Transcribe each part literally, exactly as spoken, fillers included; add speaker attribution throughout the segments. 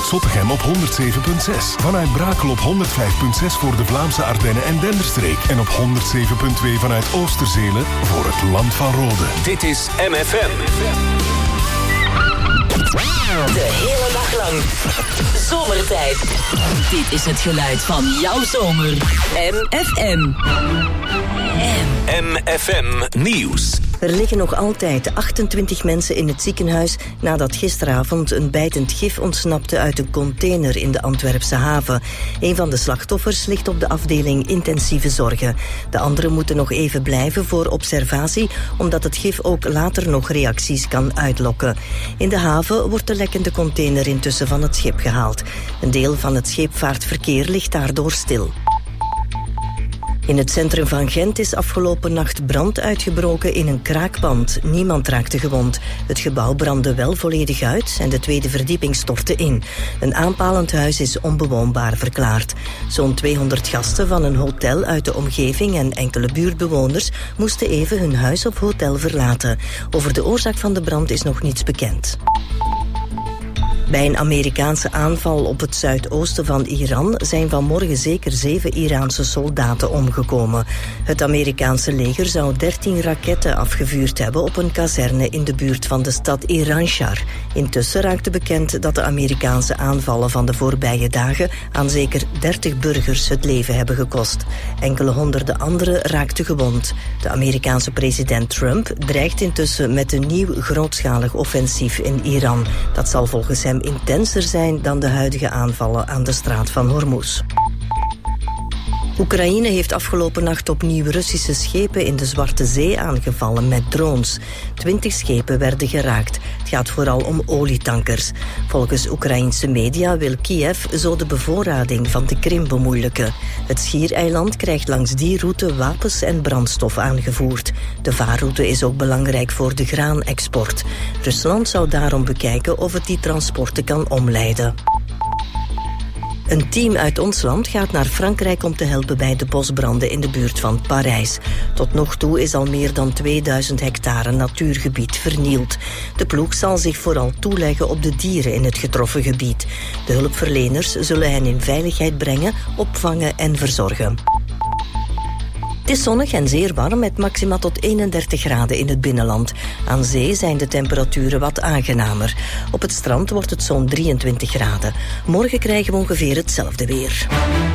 Speaker 1: Zottegem op honderd zeven komma zes. Vanuit Brakel op honderd vijf komma zes voor de Vlaamse Ardennen en Denderstreek. En op honderd zeven komma twee vanuit Oosterzelen voor het Land van Rode.
Speaker 2: Dit is M F M.
Speaker 3: De hele dag lang. Zomertijd. Dit is het geluid van jouw zomer. M F M.
Speaker 2: M F M Nieuws.
Speaker 4: Er liggen nog altijd achtentwintig mensen in het ziekenhuis nadat gisteravond een bijtend gif ontsnapte uit een container in de Antwerpse haven. Een van de slachtoffers ligt op de afdeling intensieve zorgen. De anderen moeten nog even blijven voor observatie, omdat het gif ook later nog reacties kan uitlokken. In de haven wordt de lekkende container intussen van het schip gehaald. Een deel van het scheepvaartverkeer ligt daardoor stil. In het centrum van Gent is afgelopen nacht brand uitgebroken in een kraakpand. Niemand raakte gewond. Het gebouw brandde wel volledig uit en de tweede verdieping stortte in. Een aanpalend huis is onbewoonbaar verklaard. Zo'n tweehonderd gasten van een hotel uit de omgeving en enkele buurtbewoners moesten even hun huis of hotel verlaten. Over de oorzaak van de brand is nog niets bekend. Bij een Amerikaanse aanval op het zuidoosten van Iran zijn vanmorgen zeker zeven Iraanse soldaten omgekomen. Het Amerikaanse leger zou dertien raketten afgevuurd hebben op een kazerne in de buurt van de stad Iranshar. Intussen raakte bekend dat de Amerikaanse aanvallen van de voorbije dagen aan zeker dertig burgers het leven hebben gekost. Enkele honderden anderen raakten gewond. De Amerikaanse president Trump dreigt intussen met een nieuw grootschalig offensief in Iran. Dat zal volgens hem intenser zijn dan de huidige aanvallen aan de straat van Hormuz. Oekraïne heeft afgelopen nacht opnieuw Russische schepen in de Zwarte Zee aangevallen met drones. Twintig schepen werden geraakt. Het gaat vooral om olietankers. Volgens Oekraïense media wil Kiev zo de bevoorrading van de Krim bemoeilijken. Het schiereiland krijgt langs die route wapens en brandstof aangevoerd. De vaarroute is ook belangrijk voor de graanexport. Rusland zou daarom bekijken of het die transporten kan omleiden. Een team uit ons land gaat naar Frankrijk om te helpen bij de bosbranden in de buurt van Parijs. Tot nog toe is al meer dan tweeduizend hectare natuurgebied vernield. De ploeg zal zich vooral toeleggen op de dieren in het getroffen gebied. De hulpverleners zullen hen in veiligheid brengen, opvangen en verzorgen. Het is zonnig en zeer warm met maxima tot eenendertig graden in het binnenland. Aan zee zijn de temperaturen wat aangenamer. Op het strand wordt het zo'n drieëntwintig graden. Morgen krijgen we ongeveer hetzelfde weer.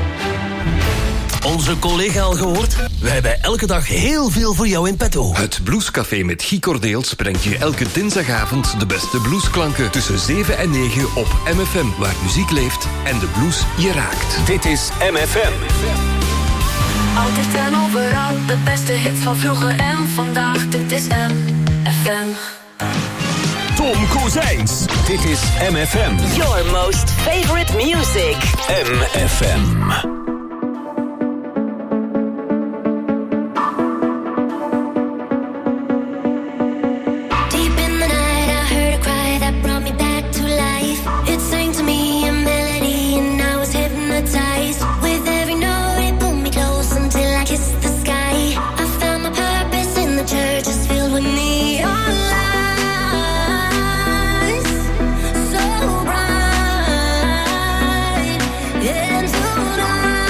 Speaker 5: Onze collega al gehoord? Wij hebben elke dag heel veel voor jou in petto.
Speaker 6: Het Bluescafé met Guy Cordeels brengt je elke dinsdagavond de beste bluesklanken tussen zeven en negen op M F M, waar muziek leeft en de blues je raakt.
Speaker 2: Dit is M F M.
Speaker 7: Altijd en overal, de beste hits van vroeger en vandaag. Dit is M F M.
Speaker 2: Tom Kozijns. Dit is M F M.
Speaker 3: Your most favorite music.
Speaker 2: M F M.
Speaker 7: So bright into the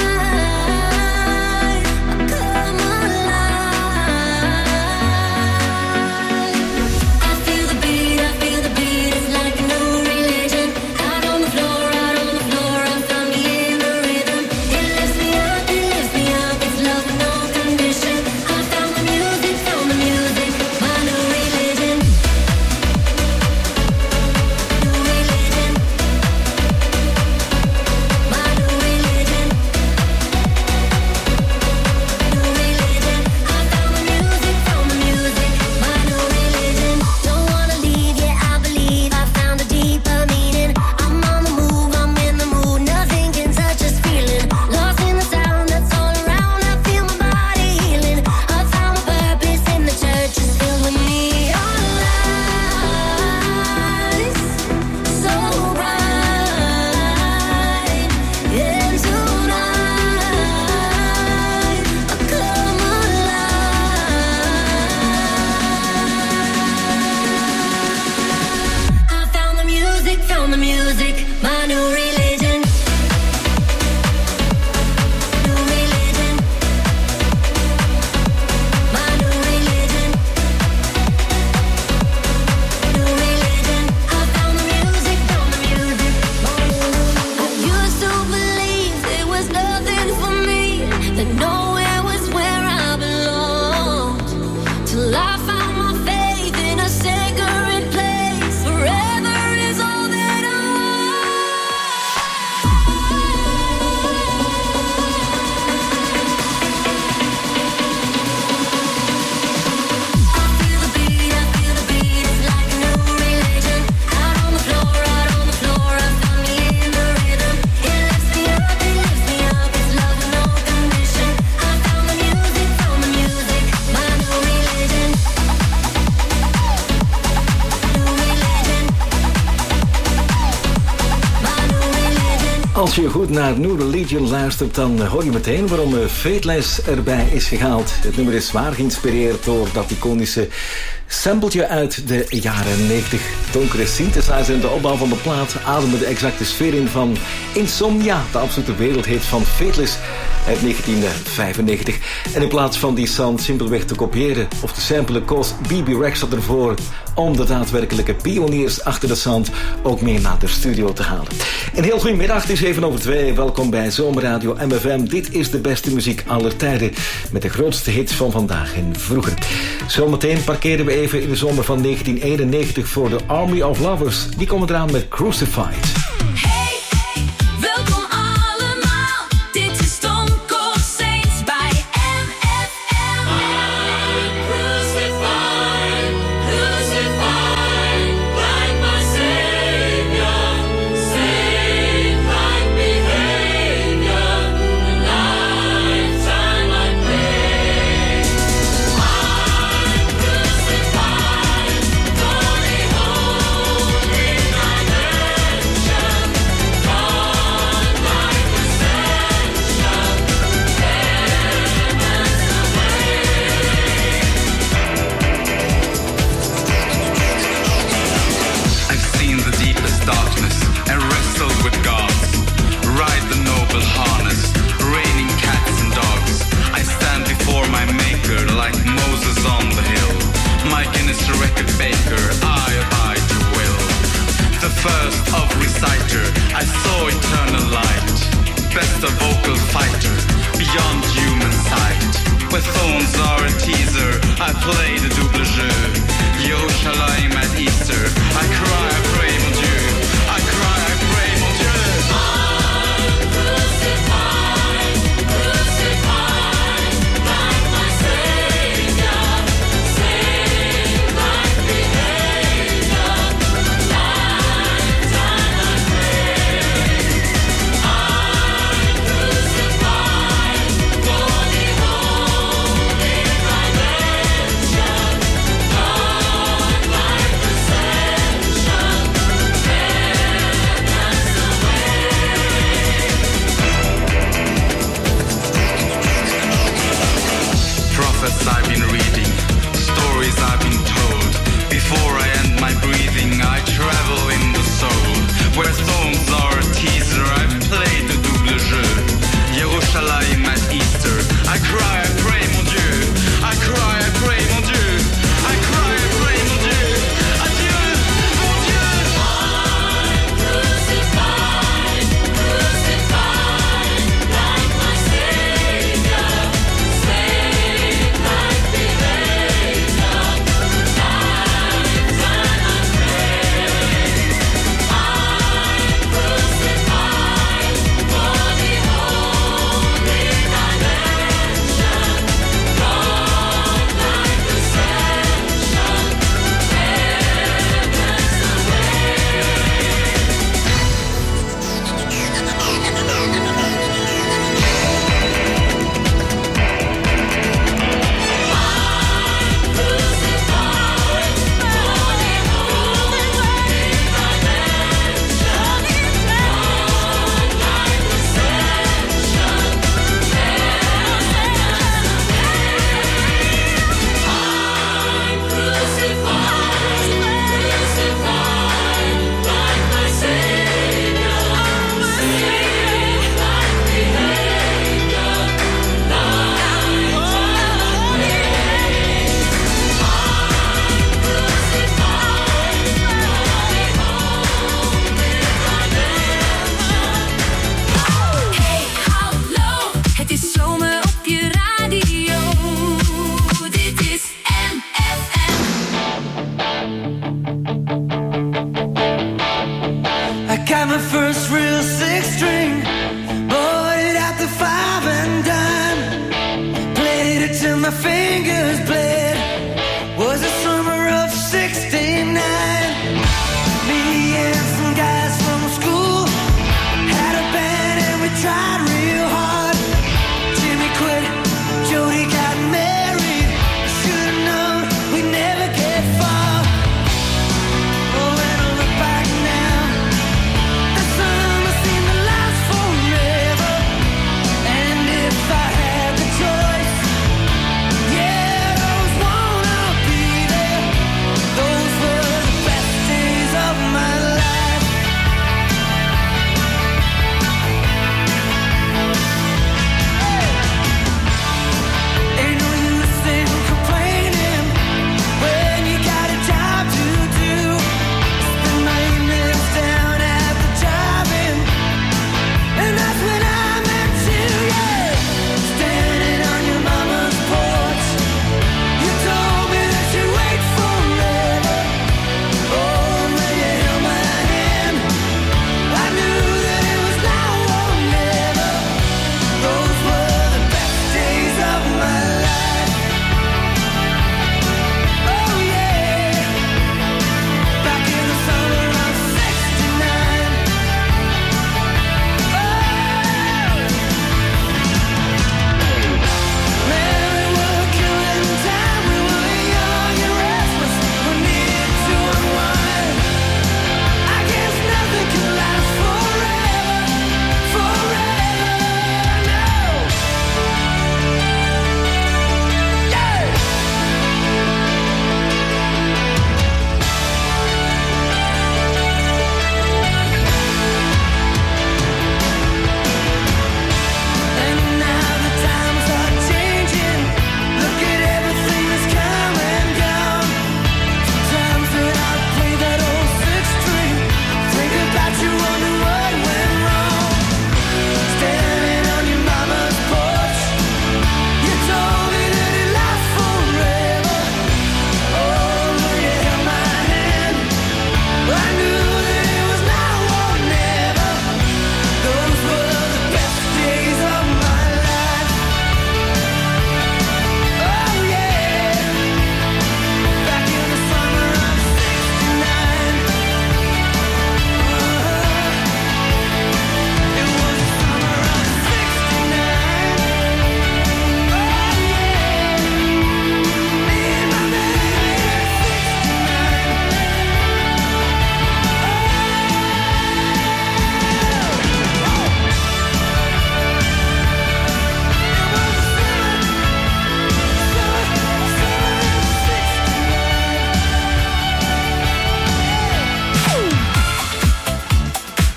Speaker 8: Als je goed naar New Religion luistert, dan hoor je meteen waarom Fateless erbij is gehaald. Het nummer is zwaar geïnspireerd door dat iconische sampletje uit de jaren negentig. Donkere synthesizer en de opbouw van de plaat ademen de exacte sfeer in van Insomnia, de absolute wereldhit van Fateless uit negentien vijfennegentig. En in plaats van die sound simpelweg te kopiëren of te samplen, koos B B Rex ervoor om de daadwerkelijke pioniers achter de sound ook mee naar de studio te halen. Een heel goedemiddag, het is even over twee. Welkom bij Zomerradio M F M. Dit is de beste muziek aller tijden met de grootste hits van vandaag en vroeger. Zometeen parkeren we even in de zomer van negentien eenennegentig voor de Army of Lovers. Die komen eraan met Crucified.
Speaker 9: Best a vocal fighter, beyond human sight. Where thorns are a teaser, I play the double jeu. Yerushalayim at Easter, I cry, I pray, mon Dieu. I cry, I pray, mon Dieu. I'm crucified, crucified, like my Savior, same like behavior, lifetime I pray. I've been reading, stories I've been told. Before I end my breathing, I travel in the soul. Where thorns are a teaser, I've played the double jeu. Yerushalayim at Easter, I cry, I pray, mon Dieu. I cry, I pray, mon Dieu. I cry, I pray, mon Dieu. Adieu, mon Dieu. I'm crucified, crucified, like my Savior.
Speaker 10: Oh, when I look back now, the summer seemed to last for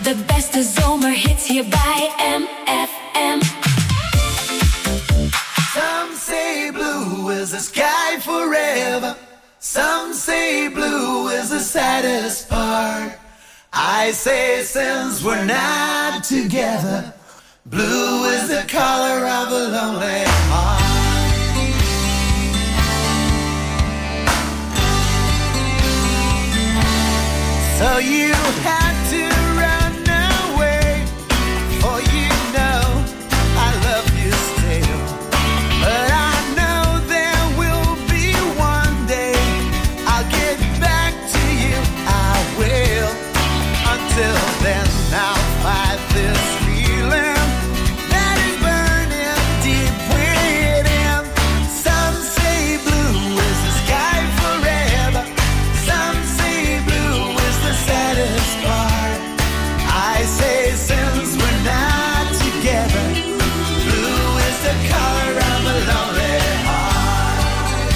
Speaker 7: De beste zomerhits hier bij M F M.
Speaker 10: Some say blue is the sky forever. Some say blue is the saddest part. I say since we're not together, blue is the color of a lonely heart. So you had to run away, for you know I love you still. But I know there will be one day I'll get back to you, I will. Until then I'll fight this feeling that is burning deep within. Some say blue is the sky forever. Some say blue is the saddest part. I say since we're not together, blue is the color of a lonely heart.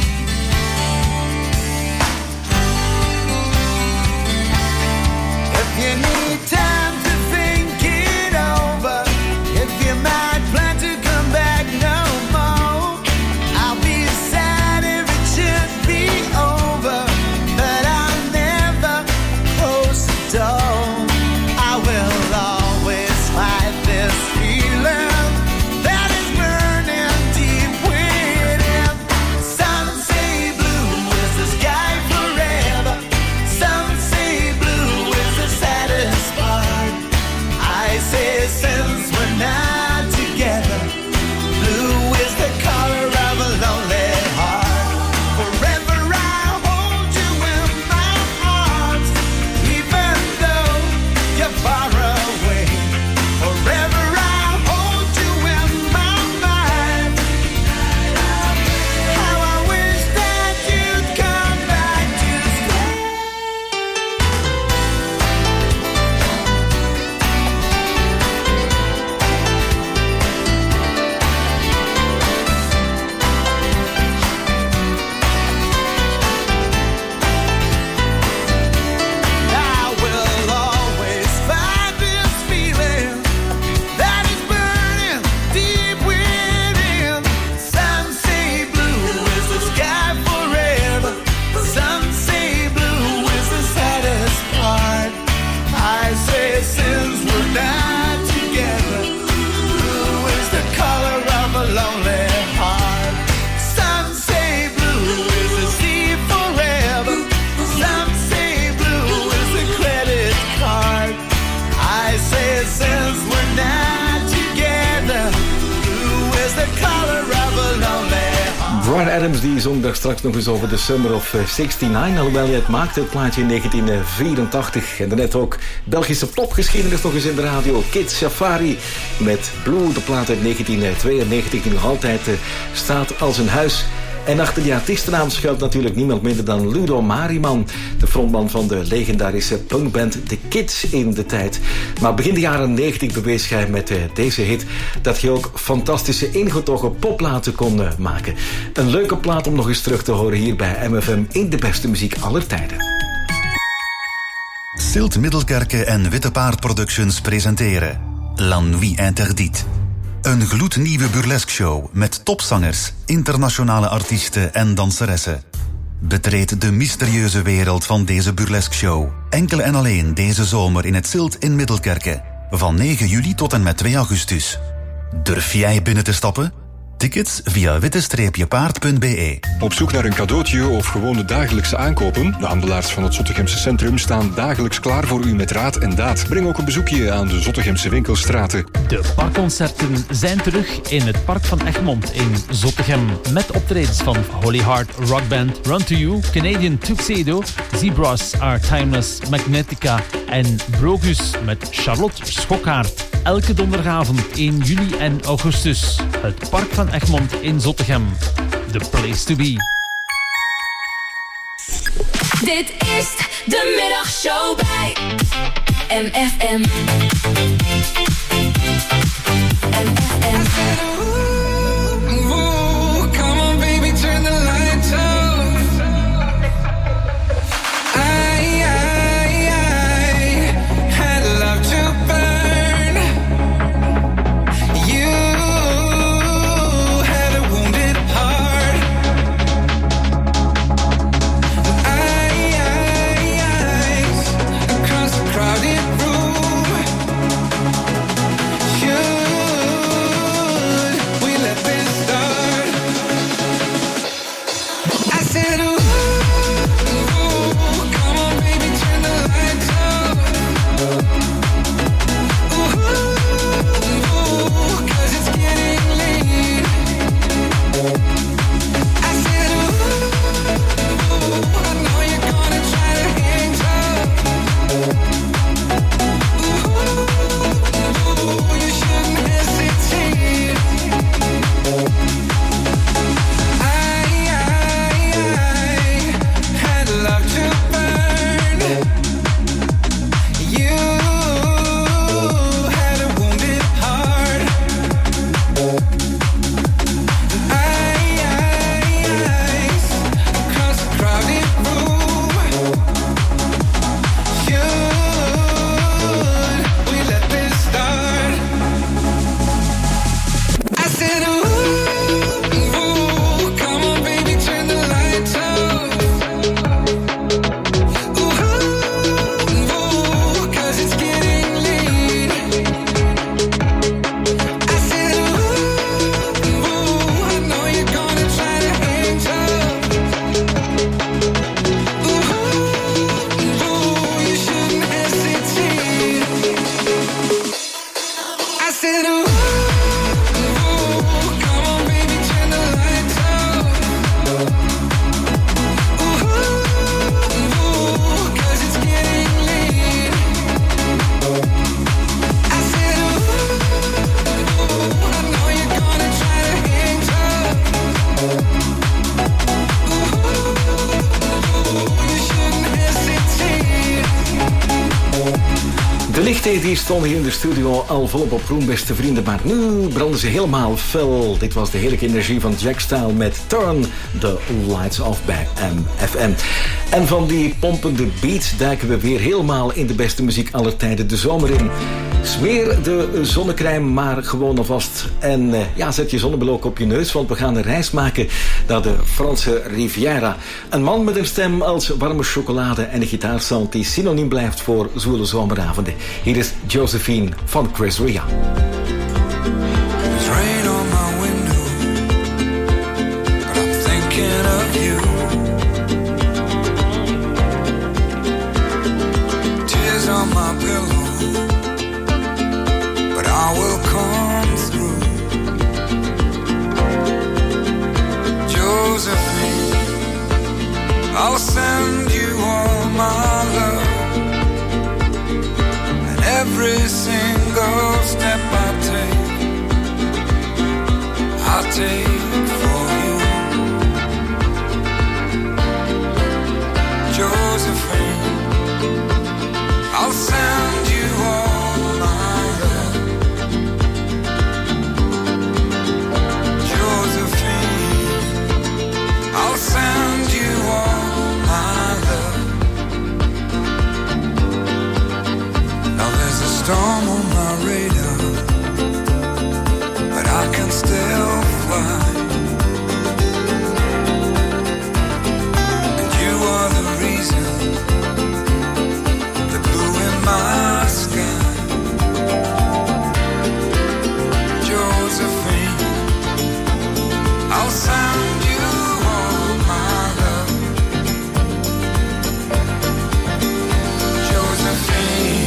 Speaker 10: If you need time to think it over, if you might plan to come back no more, I'll be sad if it should be over, but I'll never close the door. I will always fight this feeling that is burning deep within. Some say blue is the sky forever. Some say blue is the saddest part. I say since we're not together, blue is the color of a lonely heart. Forever I hold you in my arms, even though you're far away. Forever I hold you in my mind. How I wish that you'd come back to stay. I will always fight this feeling that is burning deep within. Some say blue is the sky forever. Some say blue is the saddest part. I say since we're not together, blue is the color of a lonely heart. Some say blue is the sea forever. Some say blue is the credit card. I say since we're not together, blue is the color of a lonely heart.
Speaker 8: Bryan Adams die zong daar straks nog eens over The Summer of zesenzestig. Alhoewel je het maakte, het plaatje in negentien vierentachtig. En daarnet ook Belgische popgeschiedenis nog eens in de radio. Kids Safari met Blue, de plaat uit negentien tweeënnegentig die nog altijd uh, staat als een huis. En achter die artiestennaam schuilt natuurlijk niemand minder dan Ludo Mariman, de frontman van de legendarische punkband The Kids in de tijd. Maar begin de jaren negentig bewees hij met uh, deze hit dat je ook fantastische ingetogen popplaten kon uh, maken. Een leuke plaat om nog eens terug te horen hier bij M F M in de beste muziek aller tijden.
Speaker 11: Silt Middelkerke en Witte Paard Productions presenteren La Nuit Interdite. Een gloednieuwe burlesque show met topzangers, internationale artiesten en danseressen. Betreed de mysterieuze wereld van deze burlesque show. Enkel en alleen deze zomer in het Silt in Middelkerke. Van negen juli tot en met twee augustus. Durf jij binnen te stappen? Tickets via witte paard punt b e.
Speaker 12: Op zoek naar een cadeautje of gewone dagelijkse aankopen? De handelaars van het Zottegemse centrum staan dagelijks klaar voor u met raad en daad. Breng ook een bezoekje aan de Zottegemse winkelstraten.
Speaker 13: De parkconcerten zijn terug in het Park van Egmond in Zottegem. Met optredens van Holy Heart Rock Band, Run to You, Canadian Tuxedo, Zebras Are Timeless, Magnetica en Brogus met Charlotte Schokkaert. Elke donderdagavond in juli en augustus. Het Park van Egmond in Zottegem. The place to be.
Speaker 7: Dit is de middagshow bij M F M. M F M.
Speaker 10: Ooh, come on baby, turn the lights off. I, I, I had loved
Speaker 8: T die stonden hier in de studio al volop op groen, beste vrienden. Maar nu branden ze helemaal fel. Dit was de heerlijke energie van Jack Style met Turn the Lights Off bij M F M. En van die pompende beats duiken we weer helemaal in de beste muziek aller tijden de zomer in. Smeer de zonnecrème maar gewoon alvast. En uh, ja, zet je zonnebril ook op je neus, want we gaan een reis maken naar de Franse Riviera. Een man met een stem als warme chocolade en een gitaarsound die synoniem blijft voor zwoele zomeravonden. Hier is Josephine van Chris Ria.
Speaker 10: There's rain on my window, but I'm thinking of you. Tears on my pillow, but I will come through. Josephine, I'll send you all my love. Every single step I take, I take for you. Josephine, I'll send you all my love. Josephine, I'll send you all my love. Now there's a storm on my radar, but I can still fly. And you are the reason, the blue in my sky. Josephine, I'll send you all my love. Josephine,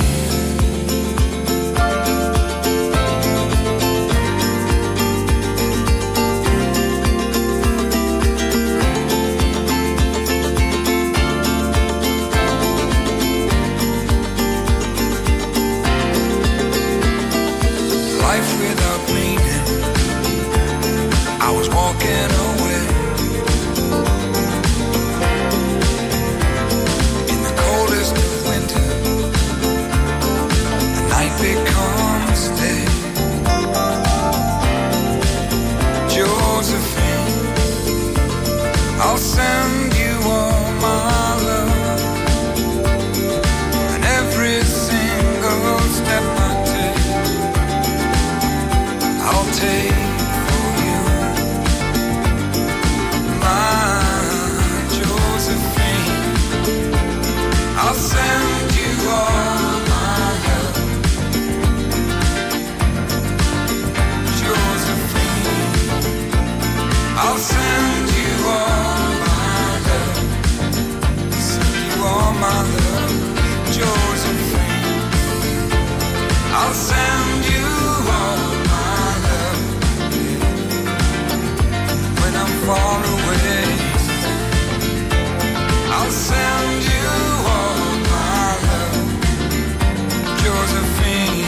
Speaker 10: life without meaning, I was walking away. In the coldest of winter, the night becomes day. Josephine, I'll send you all my love. And every single step I take, I'll take for you. My Josephine, I'll send you all my love. Josephine, I'll send you all my love. Send you all my love. Josephine, I'll send you all my love. When I'm far away, I'll send you all my love. Josephine,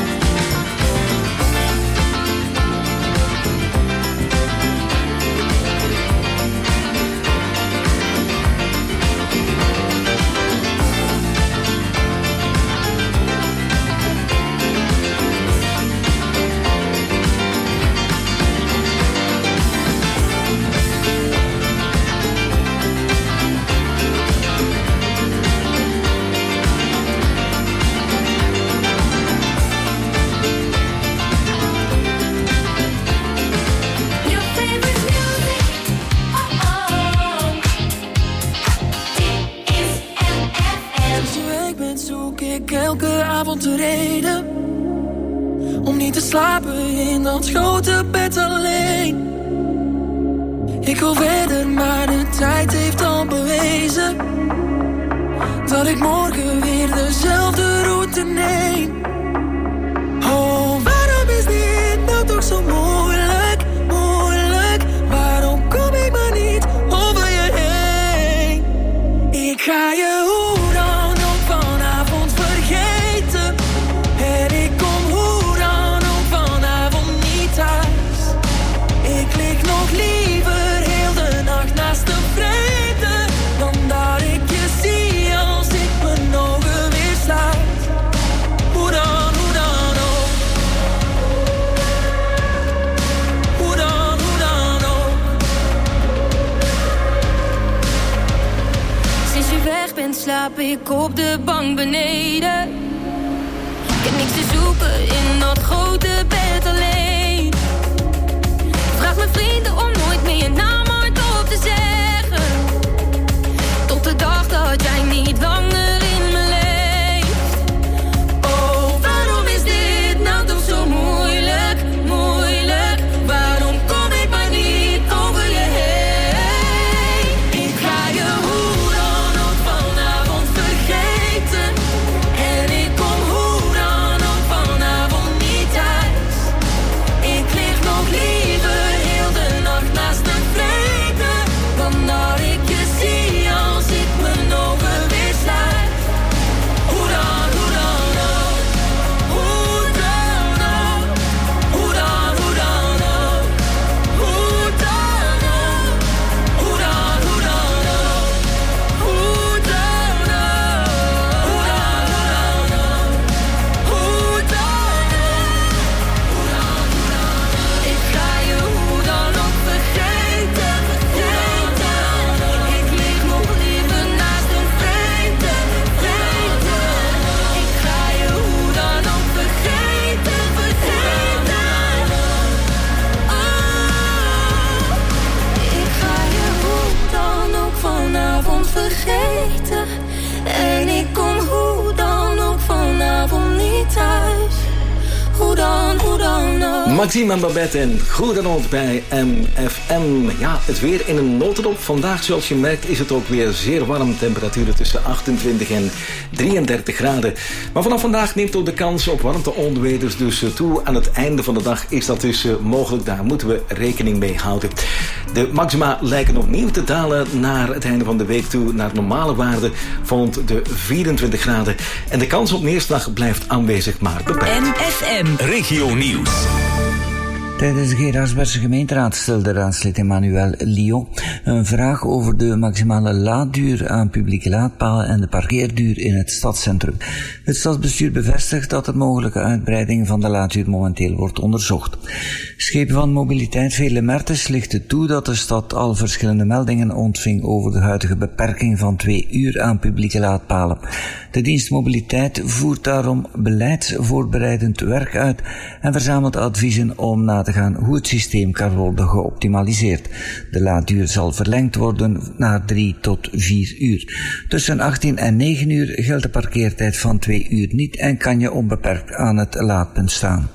Speaker 14: elke avond de reden om niet te slapen in dat grote bed alleen. Ik wil verder, maar de tijd heeft al bewezen dat ik morgen weer dezelfde route neem. Oh, waarom is dit nou toch zo moeilijk, moeilijk? Waarom kom ik maar niet over je heen? Ik ga je hoe dan ook vanavond vergeten. En ik kom hoe dan ook vanavond niet thuis. Ik lig nog liever heel de nacht naast een vreemde dan dat ik je zie als ik mijn ogen weer sluit. ik op de bank beneden. Ik heb niks te zoeken in dat grote bed alleen. Vraag mijn vrienden om nooit meer je naam hardop te zeggen. Tot de dag dat jij niet langer in me leeft. Oh, waarom is dit nou toch zo moeilijk, moeilijk? Waarom kom ik maar niet over je heen? Ik ga je hoe dan ook vanavond vergeten. En ik kom hoe dan ook vanavond niet thuis. Ik lig nog liever heel de nacht naast een vreten dan dat ik je zie als ik mijn ogen weer sluit. Hoe dan, hoe dan ook, hoe dan ook, hoe dan, hoe dan ook, hoe dan ook, hoe dan, hoe dan ook, hoe dan ook, hoe dan, hoe dan ook, hoe dan ook, hoe dan, hoe dan ook. Ik ga je hoe dan ook vergeten, vergeten. Ik lig nog liever naast een vreemde, vreemde. Ik ga je hoe dan ook vergeten, vergeten. Oh, ik ga je hoe dan ook vanavond vergeten. En ik kom hoe dan ook vanavond niet thuis. Hoe dan, hoe dan ook.
Speaker 8: Maxime en Babette en goedenavond bij M F M. Ja, het weer in een notendop. Vandaag, zoals je merkt, is het ook weer zeer warm. Temperaturen tussen achtentwintig en drieëndertig graden. Maar vanaf vandaag neemt ook de kans op warmte-onweders dus toe. Aan het einde van de dag is dat dus uh, mogelijk. Daar moeten we rekening mee houden. De maxima lijken opnieuw te dalen naar het einde van de week toe. Naar normale waarden van de vierentwintig graden. En de kans op neerslag blijft aanwezig, maar beperkt.
Speaker 3: M F M
Speaker 2: Regio Nieuws.
Speaker 15: Tijdens de Geraardsbergse gemeenteraad stelde raadslid Emmanuel Lyon een vraag over de maximale laadduur aan publieke laadpalen en de parkeerduur in het stadscentrum. Het stadsbestuur bevestigt dat er mogelijke uitbreiding van de laadduur momenteel wordt onderzocht. Schepen van Mobiliteit Veerle Mertens lichtte toe dat de stad al verschillende meldingen ontving over de huidige beperking van twee uur aan publieke laadpalen. De dienst Mobiliteit voert daarom beleidsvoorbereidend werk uit en verzamelt adviezen om na te gaan hoe het systeem kan worden geoptimaliseerd. De laadduur zal verlengd worden naar drie tot vier uur. Tussen achttien en negen uur geldt de parkeertijd van twee uur niet en kan je onbeperkt aan het laadpunt staan.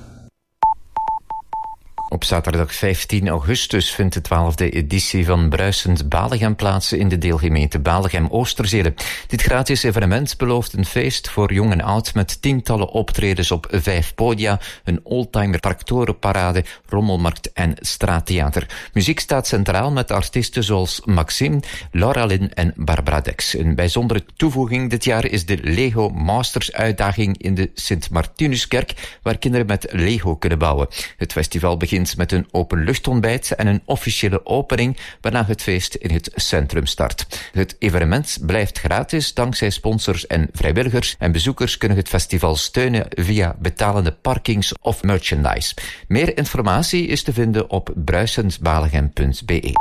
Speaker 16: Op zaterdag vijftien augustus vindt de twaalfde editie van Bruisend Balegem plaats in de deelgemeente Balegem-Oosterzele. Dit gratis evenement belooft een feest voor jong en oud met tientallen optredens op vijf podia, een oldtimer tractorenparade, rommelmarkt en straattheater. Muziek staat centraal met artiesten zoals Maxime, Laura Lynn en Barbara Dex. Een bijzondere toevoeging dit jaar is de Lego Masters uitdaging in de Sint-Martinuskerk, waar kinderen met Lego kunnen bouwen. Het festival begint met een openluchtontbijt en een officiële opening, waarna het feest in het centrum start. Het evenement blijft gratis dankzij sponsors en vrijwilligers en bezoekers kunnen het festival steunen via betalende parkings of merchandise. Meer informatie is te vinden op bruisendbalegem punt b e.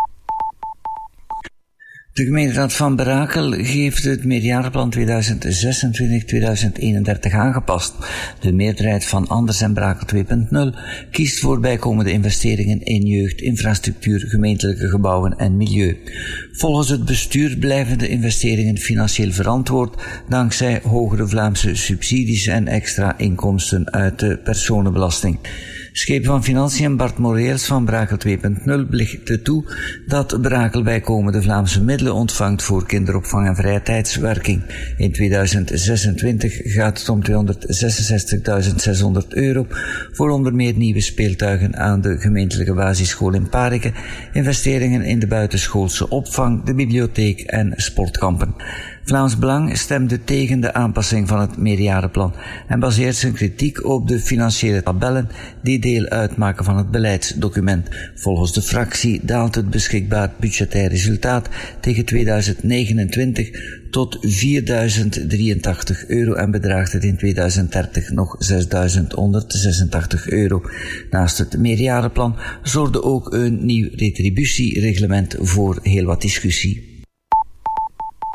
Speaker 15: De gemeenteraad van Brakel heeft het meerjarenplan tweeduizend zesentwintig tot tweeduizend eenendertig aangepast. De meerderheid van Anders en Brakel twee punt nul kiest voor bijkomende investeringen in jeugd, infrastructuur, gemeentelijke gebouwen en milieu. Volgens het bestuur blijven de investeringen financieel verantwoord dankzij hogere Vlaamse subsidies en extra inkomsten uit de personenbelasting. Schepen van Financiën Bart Moreels van Brakel twee punt nul lichtte toe dat Brakel bijkomende Vlaamse middelen ontvangt voor kinderopvang en vrije tijdswerking. In tweeduizend zesentwintig gaat het om tweehonderdzesenzestigduizend zeshonderd euro voor onder meer nieuwe speeltuigen aan de gemeentelijke basisschool in Pariken, investeringen in de buitenschoolse opvang, de bibliotheek en sportkampen. Vlaams Belang stemde tegen de aanpassing van het meerjarenplan en baseert zijn kritiek op de financiële tabellen die deel uitmaken van het beleidsdocument. Volgens de fractie daalt het beschikbaar budgetair resultaat tegen tweeduizend negenentwintig tot vierduizend drieëntachtig euro en bedraagt het in tweeduizend dertig nog zesduizend honderdzesentachtig euro. Naast het meerjarenplan zorgde ook een nieuw retributiereglement voor heel wat discussie.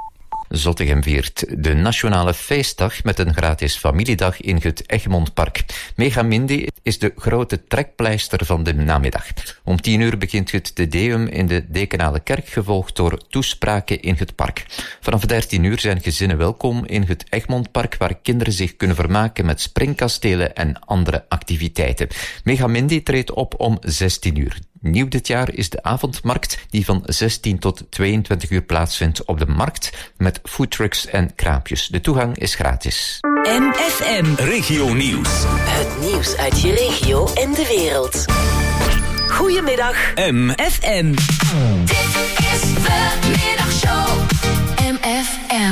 Speaker 16: Zottegem viert de nationale feestdag met een gratis familiedag in het Egmontpark. Megamindy is de grote trekpleister van de namiddag. Om tien uur begint het Te Deum in de Dekenale Kerk, gevolgd door toespraken in het park. Vanaf dertien uur zijn gezinnen welkom in het Egmontpark, waar kinderen zich kunnen vermaken met springkastelen en andere activiteiten. Megamindy treedt op om zestien uur. Nieuw dit jaar is de avondmarkt die van zestien tot tweeëntwintig uur plaatsvindt op de markt met foodtrucks en kraampjes. De toegang is gratis.
Speaker 3: M F M.
Speaker 2: Regio Nieuws.
Speaker 3: Het nieuws uit je regio en de wereld. Goedemiddag.
Speaker 2: M
Speaker 3: F M.
Speaker 7: Dit is de middagshow. M F M.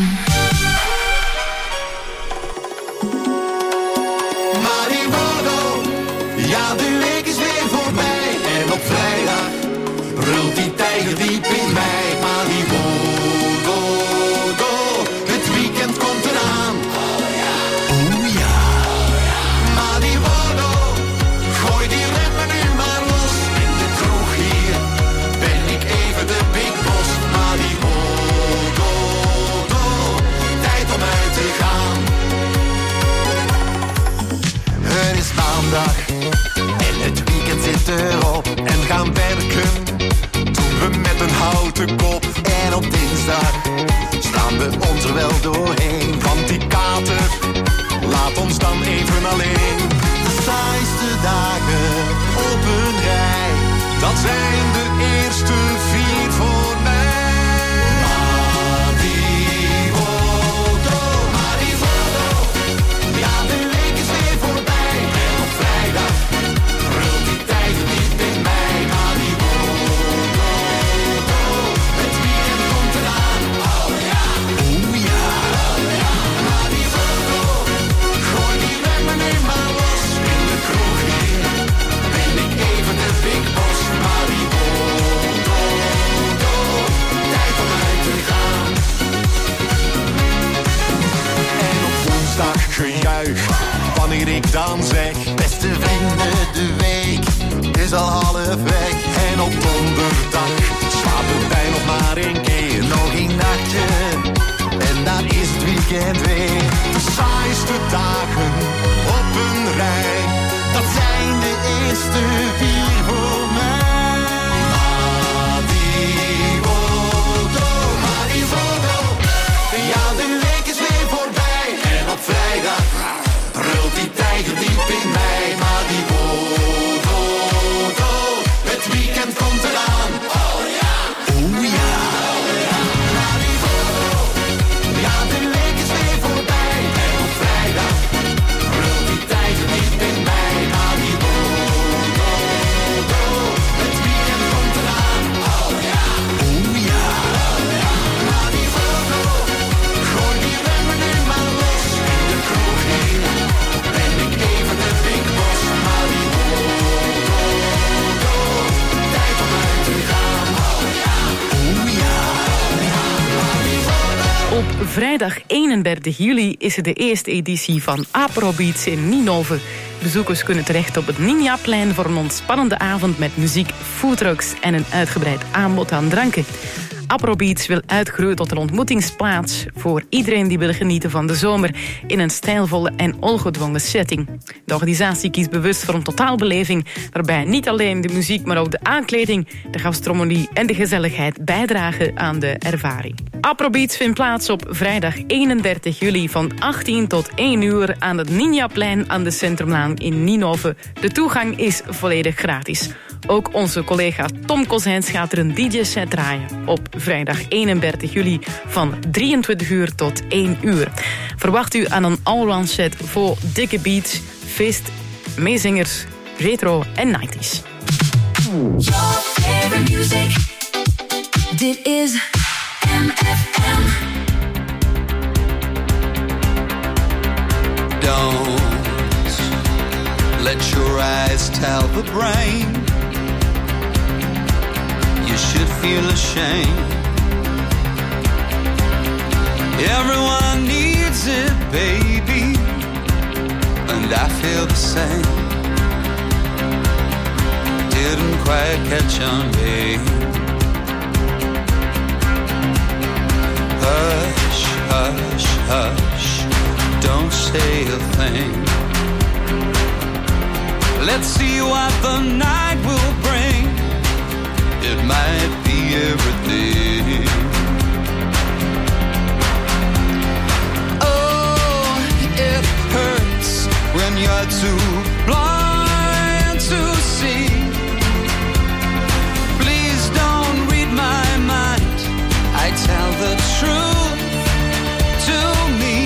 Speaker 10: Mariwodo, ja de week is weer voorbij. En op vrijdag brult die tijger diep in mij. Mariwodo, het weekend komt eraan. Oh ja, oh ja. Mariwodo, gooi die remmen nu maar los. In de kroeg hier ben ik even de big boss. Mariwodo, tijd om uit te gaan. Het is maandag en het weekend zit erop. En gaan werken doen we met een houten kop. En op dinsdag staan we ons er wel doorheen. Want die kater laat ons dan even alleen. De saaiste dagen op een rij, dat zijn de eerste vier voor mij. Mariwodo, Mariwodo, ja de week is weer voorbij. En op vrijdag brult die tijger diep in mij. Mariwodo, het weekend komt eraan. Oh ja, oh ja, oh ja. Mariwodo, gooi die remmen nu maar los. In de kroeg hier ben ik even de big boss. Mariwodo, tijd om uit te gaan. En op woensdag gejuich wanneer ik dan zeg: beste vrienden, de week is al half weg. En op donderdag slapen wij nog maar een keer. Nog een nachtje en dan is het weekend weer. De saaiste dagen op een rij, dat zijn de eerste vier voor mij. Mariwodo, Mariwodo, ja de week is weer voorbij. En op vrijdag brult die tijger diep in mij. Mariwodo, het weekend komt eraan. Oh ja, oh ja, oh ja. Mariwodo, ja de week is weer voorbij. En op vrijdag brult die tijger diep in mij. Mariwodo, het weekend komt eraan. Oh ja, oh ja, oh ja. Mariwodo, gooi die remmen nu maar los. In de kroeg hier ben ik even de big boss. Mariwodo, tijd om uit te gaan. Oh ja, oh ja, oh ja. Mariwodo.
Speaker 17: Op vrijdag eenendertig juli is er de eerste editie van Afrobeats in Ninove. Bezoekers kunnen terecht op het Ninjaplein voor een ontspannende avond met muziek, foodtrucks en een uitgebreid aanbod aan dranken. Afrobeats wil uitgroeien tot een ontmoetingsplaats voor iedereen die wil genieten van de zomer in een stijlvolle en ongedwongen setting. De organisatie kiest bewust voor een totaalbeleving waarbij niet alleen de muziek, maar ook de aankleding, de gastronomie en de gezelligheid bijdragen aan de ervaring. Afrobeats vindt plaats op vrijdag eenendertig juli van achttien tot één uur aan het Ninjaplein aan de Centrumlaan in Ninove. De toegang is volledig gratis. Ook onze collega Tom Kozijns gaat er een D J-set draaien op vrijdag eenendertig juli van drieëntwintig uur tot één uur. Verwacht u aan een allround set voor dikke beats, feest, meezingers, retro en nineties.
Speaker 7: Your favorite music. Dit is M F M.
Speaker 10: Don't let your eyes tell the brain you should feel ashamed. Everyone needs it, baby, and I feel the same. Didn't quite catch on, babe. Hush.
Speaker 9: Hush, hush, don't say a thing. Let's see what the night will bring. It might be everything. Oh, it hurts when you're too blind to see. Please don't read my mind. I tell the truth to me.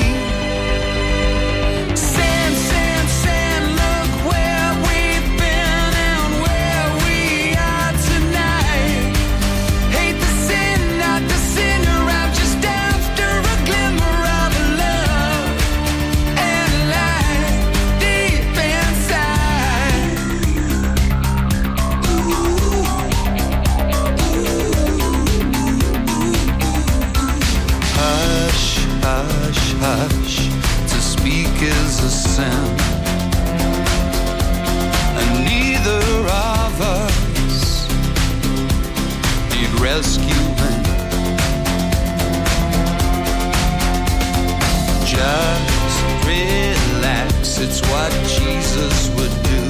Speaker 9: Sand, sand, sand, look where we've been and where we are tonight. Hate the sin, not the sinner, I'm just after a glimmer of love and light deep inside. Hush, hush, hush, to speak is a sin, and neither of us need rescuing. Just relax, it's what Jesus would do.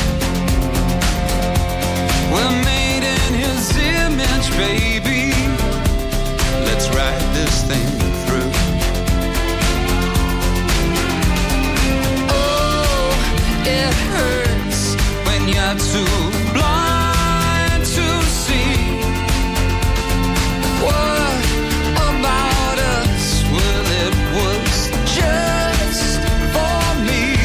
Speaker 9: We're made in His image, baby. Let's ride this thing through. Oh, it hurts when you're too blind to see. What about us? Well, it was just for me.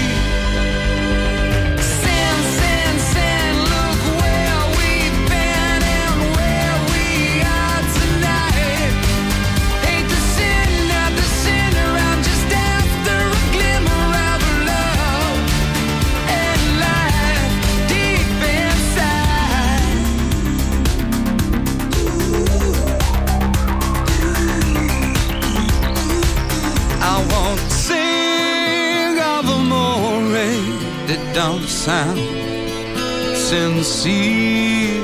Speaker 9: Sin, sin, sin, look where we've been and where we are tonight. Hate the sin, not the sinner, I'm just after a glimmer of love and light deep inside. I won't sing of amore that don't sound sincere.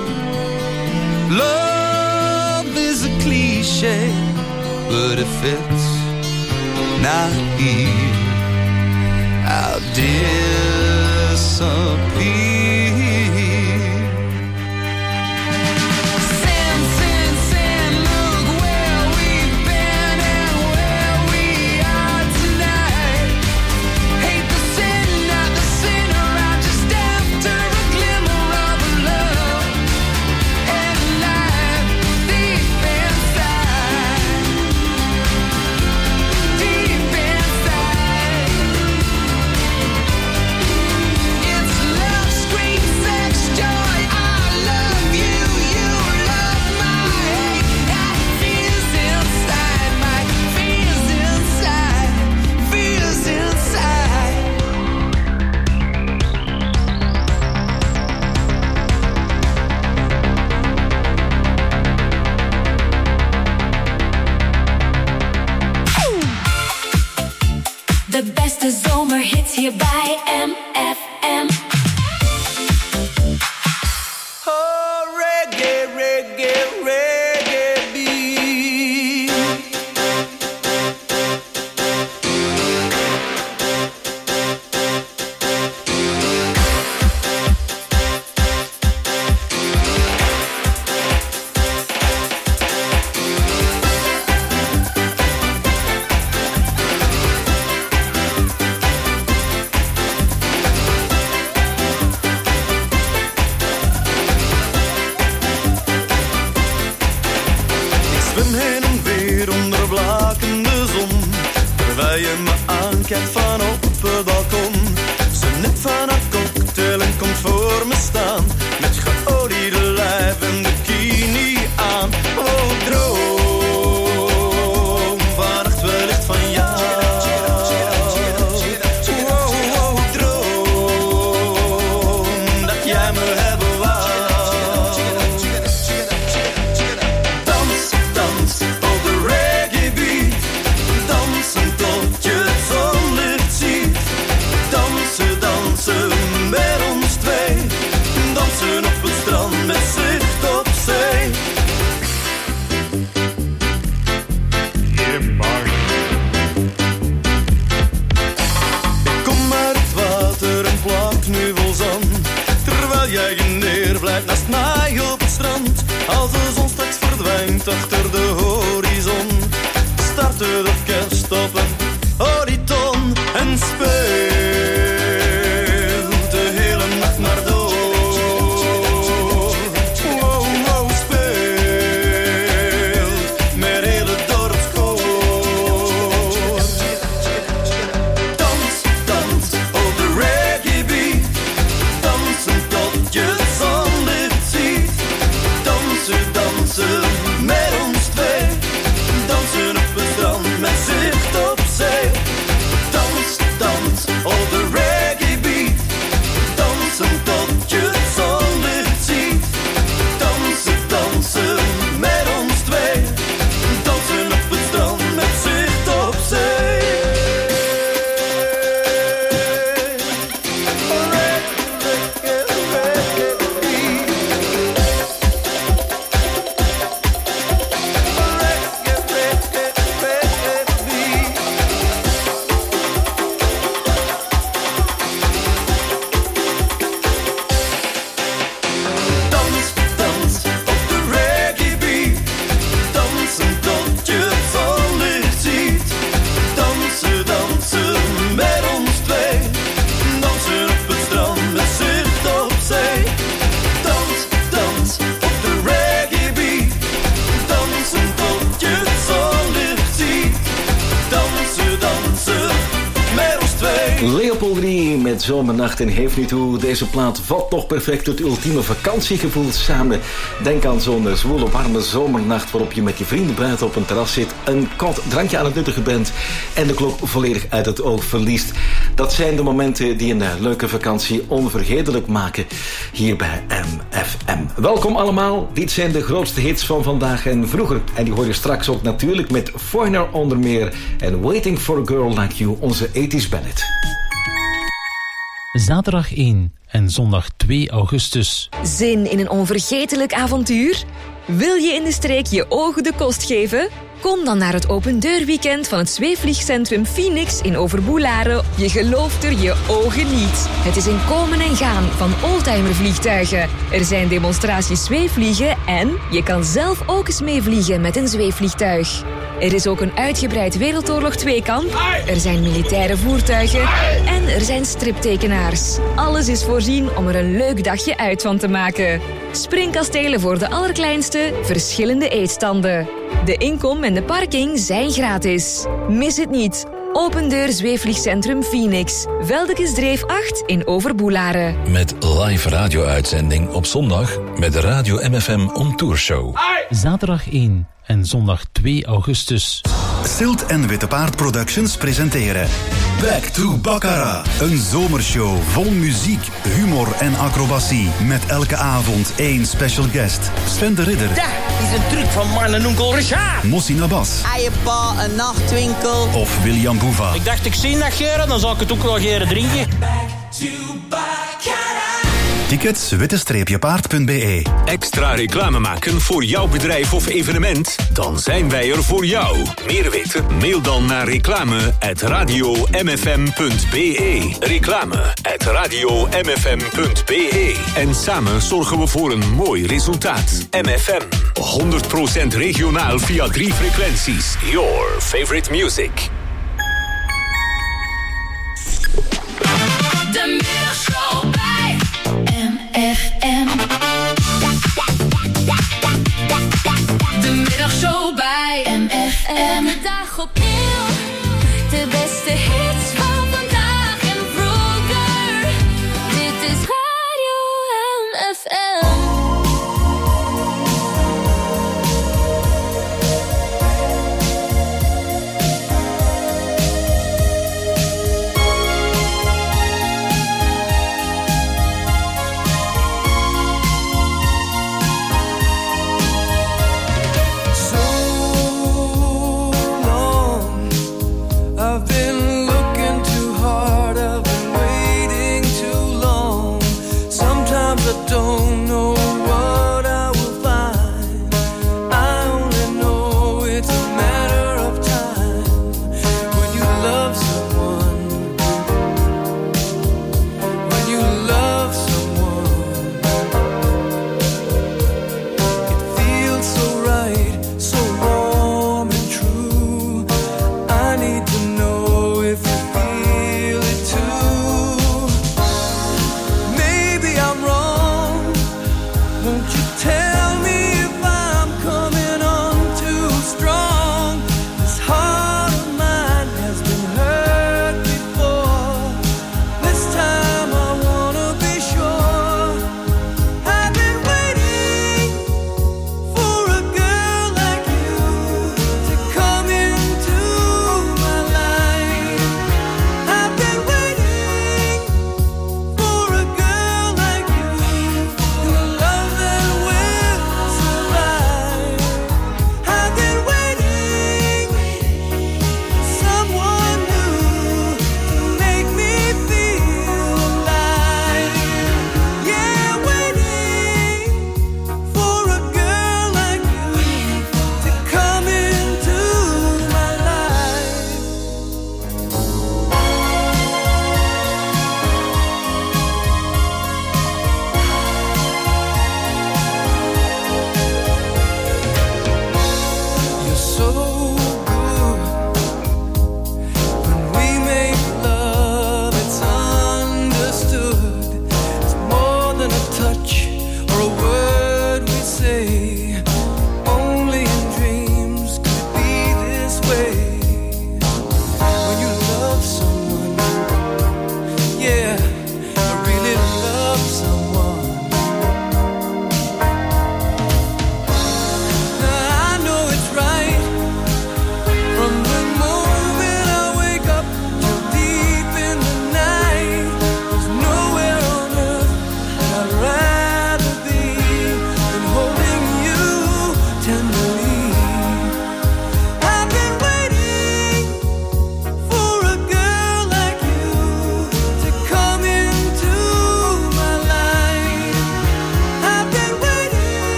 Speaker 9: Love is a cliche, but if it's not here, I'll disappear. Sin, sin, sin, look where we've been and where we are tonight. Hate the sin, not the sinner, I'm just after a glimmer of love and light deep inside. Deep inside. It's love, scream, sex, joy. I love you, you love my hate. That feels inside, my feels inside, feels inside.
Speaker 7: De beste zomerhits hier bij M F M.
Speaker 10: Oh, reggae, reggae, reggae beat.
Speaker 18: Zwem heen en weer onder blakende zon, terwijl je me aankijkt van op het balkon. Ze net van haar cocktail en komt voor me staan, met geoliede lijf en bikini aan. Oh, droom, vannacht wellicht van jou. Oh, oh, droom, dat jij me hebben wou. Dans, dans, op de reggae beat. Dansen tot je het zonlicht ziet. Dansen, dansen met ons twee. net naast mij op het strand. Als de zon straks verdwijnt achter de horizon, start het orkest op een horizon en speelt de hele nacht maar door. Wow, wow, speelt met hele dorpskoor. Dans, dans op de reggae beat, dansen tot je het zonlicht ziet. Dansen, dansen met ons twee, dansen op het strand met zicht op zee. Dans, dans op de reggae beat, dansen tot je het zonlicht ziet. Dansen, dansen met ons twee, dansen op het strand met zicht op zee. Dans, dans op de reggae beat, dansen tot je het zonlicht ziet. Dansen, dansen met ons twee, dansen op het strand met zicht op zee. Dans, dans op de reggae beat, dansen tot je het zonlicht ziet. Dansen, dansen met ons twee.
Speaker 8: Leopold drie met Zomernacht en Heeft niet hoe. Deze plaat valt toch perfect het ultieme vakantiegevoel samen. Denk aan zo'n zwoele, warme zomernacht waarop je met je vrienden buiten op een terras zit, een koud drankje aan het nuttigen bent en de klok volledig uit het oog verliest. Dat zijn de momenten die een uh, leuke vakantie onvergetelijk maken hier bij M F M. Welkom allemaal, dit zijn de grootste hits van vandaag en vroeger. En die hoor je straks ook natuurlijk met Foreigner onder meer en Waiting for a Girl Like You, onze tachtiger ballad.
Speaker 13: Zaterdag één en zondag twee augustus.
Speaker 19: Zin in een onvergetelijk avontuur? Wil je in de streek je ogen de kost geven? Kom dan naar het opendeurweekend van het zweefvliegcentrum Phoenix in Overboelaren. Je gelooft er je ogen niet. Het is een komen en gaan van oldtimervliegtuigen. Er zijn demonstraties zweefvliegen en je kan zelf ook eens meevliegen met een zweefvliegtuig. Er is ook een uitgebreid Wereldoorlog twee-kamp. Er zijn militaire voertuigen. En er zijn striptekenaars. Alles is voorzien om er een leuk dagje uit van te maken. Springkastelen voor de allerkleinste, verschillende eetstanden. De inkom en de parking zijn gratis. Mis het niet. Open deur zweefvliegcentrum Phoenix. Veldekesdreef acht in Overboelaren.
Speaker 20: Met live radio-uitzending op zondag met de Radio M F M On Tour Show.
Speaker 13: Zaterdag één en zondag twee augustus.
Speaker 11: Silt en Witte Paard Productions presenteren Back to Baccarat. Een zomershow vol muziek, humor en acrobatie. Met elke avond één special guest. Sven de Ridder.
Speaker 21: Dat is een truc van mijn en onkel Richard.
Speaker 11: Mossi Nabas.
Speaker 21: Eierpa, een nachtwinkel.
Speaker 11: Of William Boeva.
Speaker 21: Ik dacht, ik zie dat geren, dan zal ik het ook wel geren drinken.
Speaker 11: Tickets witte-paard punt b e.
Speaker 2: Extra reclame maken voor jouw bedrijf of evenement? Dan zijn wij er voor jou. Meer weten? Mail dan naar reclame at radio m f m punt b e. Reclame at radio m f m punt b e. En samen zorgen we voor een mooi resultaat. M F M. honderd procent regionaal via drie frequenties. Your favorite music.
Speaker 7: De middagshow bij M F M. De middagshow bij M F M. Elke dag opnieuw. De beste hits van vandaag en vroeger. Dit is Radio M F M.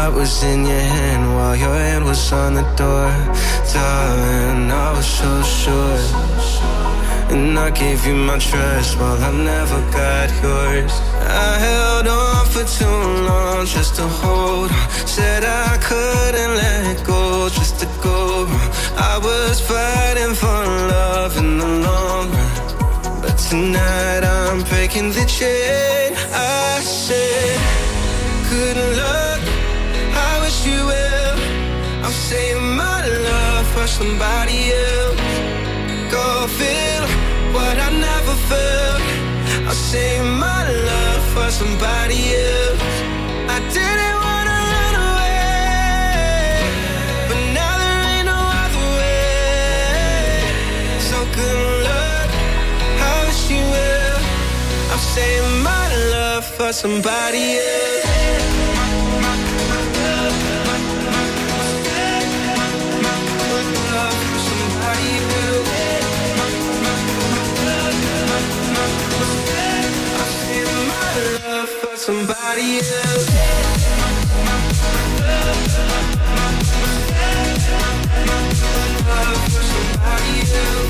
Speaker 1: heart was in your hand while your hand was on the door. Darling, I was so sure. And I gave you my trust while I never got yours. I held on for too long just to hold on. Said I couldn't let go just to go. I was fighting for love in the long run, but tonight I'm breaking the chain. I said, good luck, I wish you well. I'm saying my love for somebody else. Go feel what I never felt. I'll save my love for somebody else. I didn't wanna run away, but now there ain't no other way. So good luck, I wish you well. I'll save my love for somebody else. Somebody else. Love for somebody else.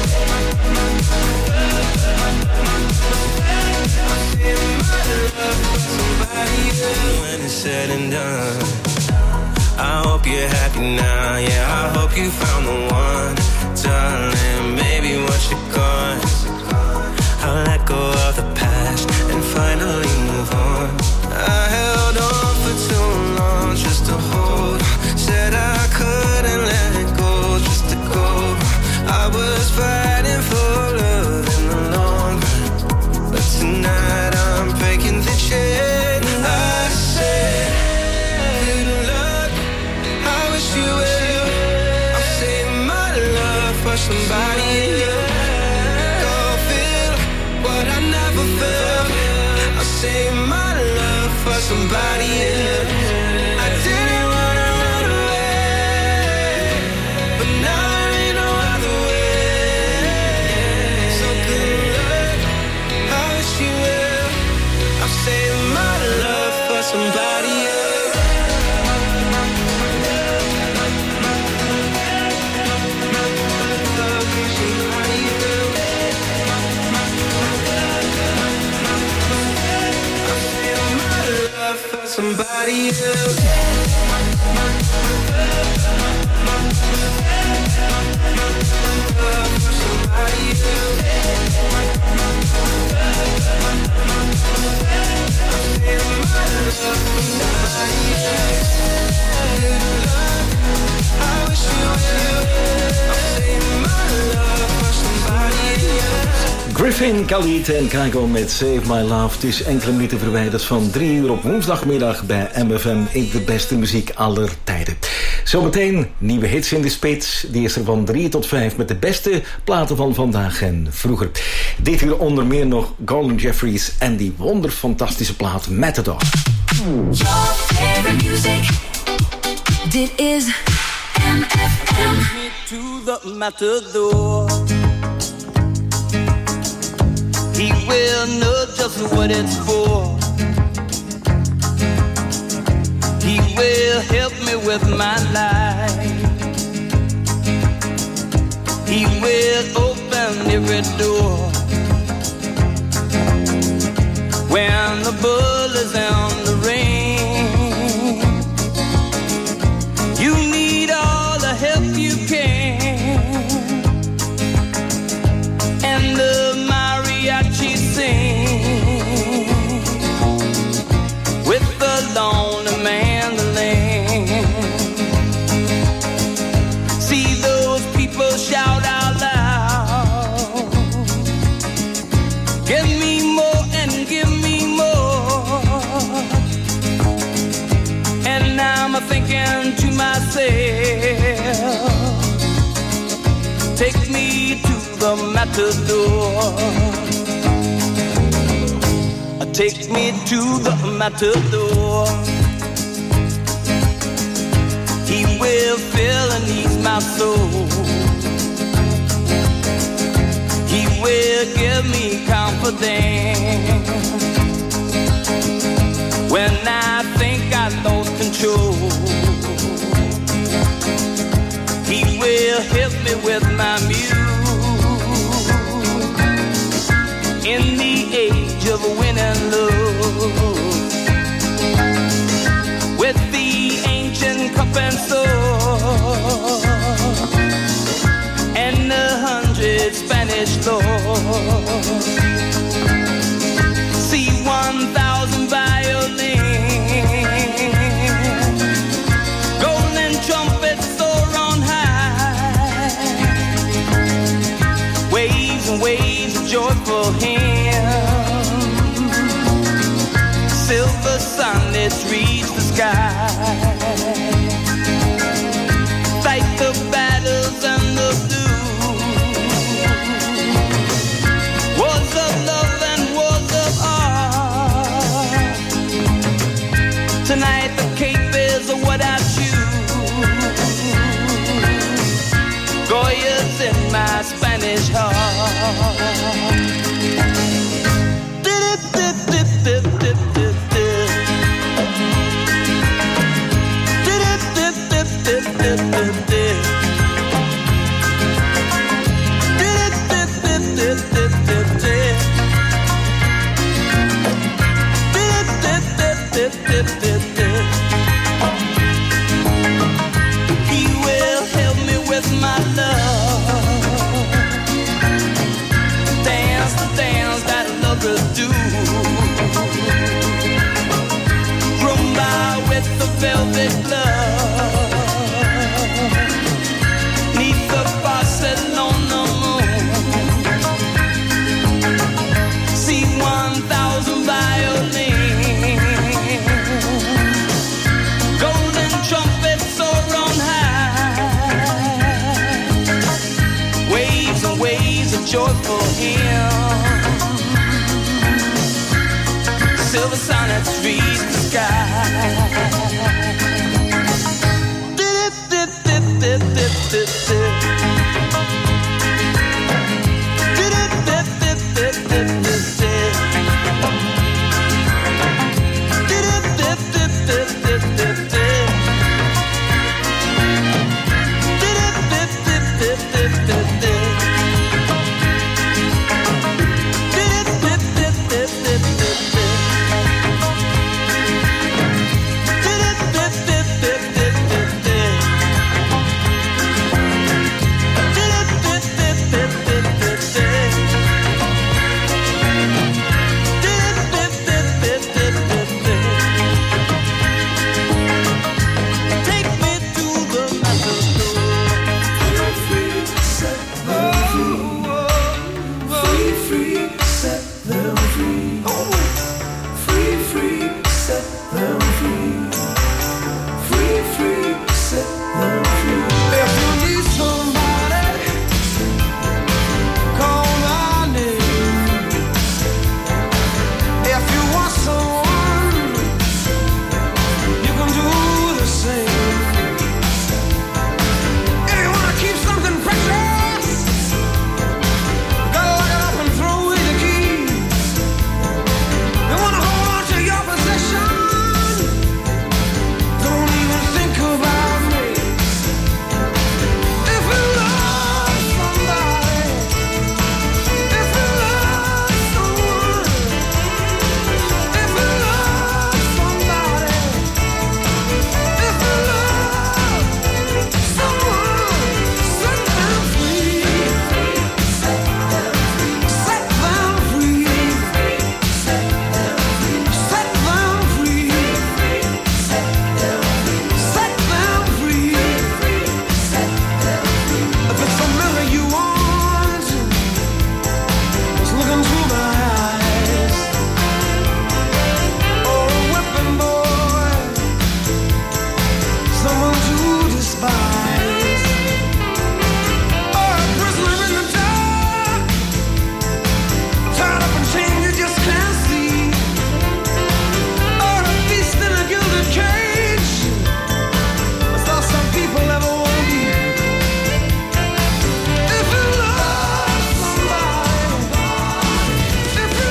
Speaker 1: I feel my love for somebody else. When it's said and done, I hope you're happy now. Yeah, I hope you found the one, darling. Maybe once you're gone, I'll let go of the past and finally move on. I held on for too long just to hold on. Said I couldn't let go just to go. I was fighting for love in the long run, but tonight I'm breaking the chain. I said, good luck, I wish you well. I'm saving my love for somebody else. I never felt. I'll save my love for somebody else. I didn't wanna run away, but now there ain't no other way. So good luck, I wish you well. I'll save my love for somebody else. Love for somebody else. For somebody else. Love for somebody else. I feel my love for somebody else. Good luck, I wish you well. I feel my love for somebody else.
Speaker 8: Griffin, Khalid en Kygo met Save My Love. Het is enkele minuten verwijderd van drie uur op woensdagmiddag bij M F M in de beste muziek aller tijden. Zometeen nieuwe hits in de spits. Die is er van drie tot vijf met de beste platen van vandaag en vroeger. Dit uur onder meer nog Golden Jeffries en die wonderfantastische plaat Matador.
Speaker 7: Your favorite music. Dit is M F M.
Speaker 21: Me to the Matador. He will know just what it's for. He will help me with my life. He will open every door. When the bull is in the rain, you need all the help you can. And the mariachi sing with the lonely mandolin. See those people shout out loud, give me more and give me more. And I'm thinking to myself, take me to the Matador. Take me to the Matador. He will fill and ease my soul. He will give me confidence when I think I lost control. with my muse. In the age of win and lose, with the ancient cup and sword, and a hundred Spanish lords. See one thousand violins, golden trumpets soar on high, waves and waves of joyful hymns, silver sunlets reach the sky, fight the battles and the blues, wars of love and wars of art. Tonight the cape is what I choose, Goya's in my Spanish heart. Dip, dip, dip, dip, dip, dip, dip. Dip, dip, dip, dip, dip, dip, dip. Dip, dip, dip, dip, dip, dip, dip. Dip, dip, dip, dip, dip, dip, dip. He will help me with my love. Dance the dance that lovers do. Rumba with the velvet glove. Neath the Barcelona moon. See one thousand violins. Golden trumpets soar on high. Waves and waves of joyful hymns. Silver sonnets reach